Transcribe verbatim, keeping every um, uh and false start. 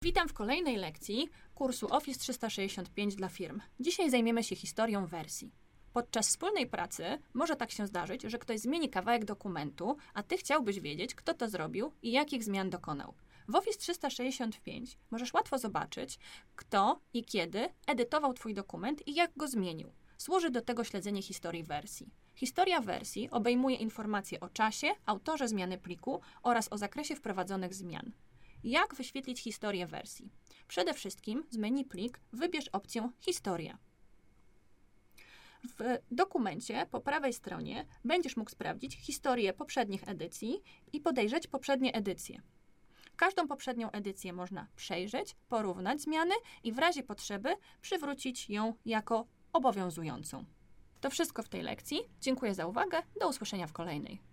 Witam w kolejnej lekcji kursu Office trzysta sześćdziesiąt pięć dla firm. Dzisiaj zajmiemy się historią wersji. Podczas wspólnej pracy może tak się zdarzyć, że ktoś zmieni kawałek dokumentu, a Ty chciałbyś wiedzieć, kto to zrobił i jakich zmian dokonał. W Office trzysta sześćdziesiąt pięć możesz łatwo zobaczyć, kto i kiedy edytował Twój dokument i jak go zmienił. Służy do tego śledzenie historii wersji. Historia wersji obejmuje informacje o czasie, autorze zmiany pliku oraz o zakresie wprowadzonych zmian. Jak wyświetlić historię wersji? Przede wszystkim z menu Plik wybierz opcję Historia. W dokumencie po prawej stronie będziesz mógł sprawdzić historię poprzednich edycji i podejrzeć poprzednie edycje. Każdą poprzednią edycję można przejrzeć, porównać zmiany i w razie potrzeby przywrócić ją jako obowiązującą. To wszystko w tej lekcji. Dziękuję za uwagę. Do usłyszenia w kolejnej.